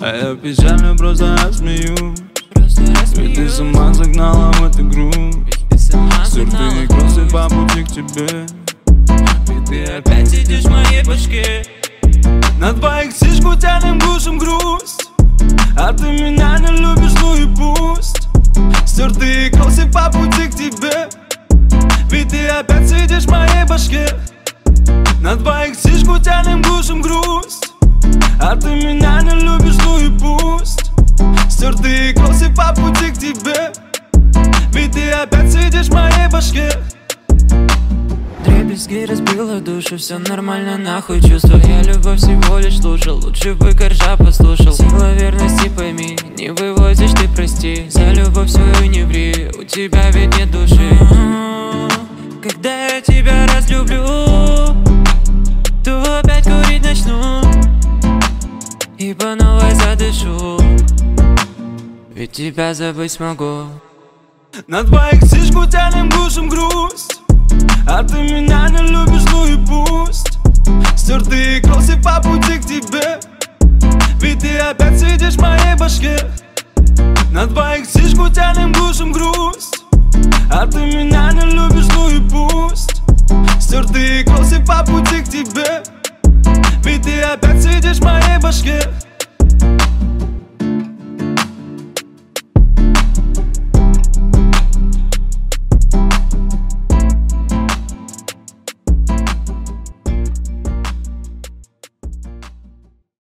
А я печально просто смеюсь. Ведь ты сама загнала в эту игру. Стертые кроссы по пути к тебе. Ведь ты опять сидишь в моей башке. На двоих сишку тянем, глушим грусть. А ты меня не любишь, ну и пусть. Стертые кроссы по пути к тебе. Ведь ты опять сидишь в моей башке. На двоих сишку тянем, глушим грусть. А ты меня не любишь, ну и пусть. Стертые кроссы по пути к тебе. Ведь ты опять сидишь в моей башке. Дребезги разбила душу, все нормально, нахуй чувства. Я любовь всего лишь слушал, лучше бы коржа послушал. Сила верности пойми, не вывозишь ты, прости. За любовь свою не ври, у тебя ведь нет души. Когда я тебя разлюблю, то опять курить начну и по новой задышу. Ведь тебя забыть смогу. На двоих сишку тянем, глушим грусть. А ты меня не любишь, ну и пусть. Стертые кроссы по пути к тебе. Ведь ты опять сидишь в моей башке. На двоих сишку тянем, глушим грусть. А ты меня не любишь, ну и пусть. Стертые кроссы по пути к тебе. Ведь ты опять сидишь в моей башке.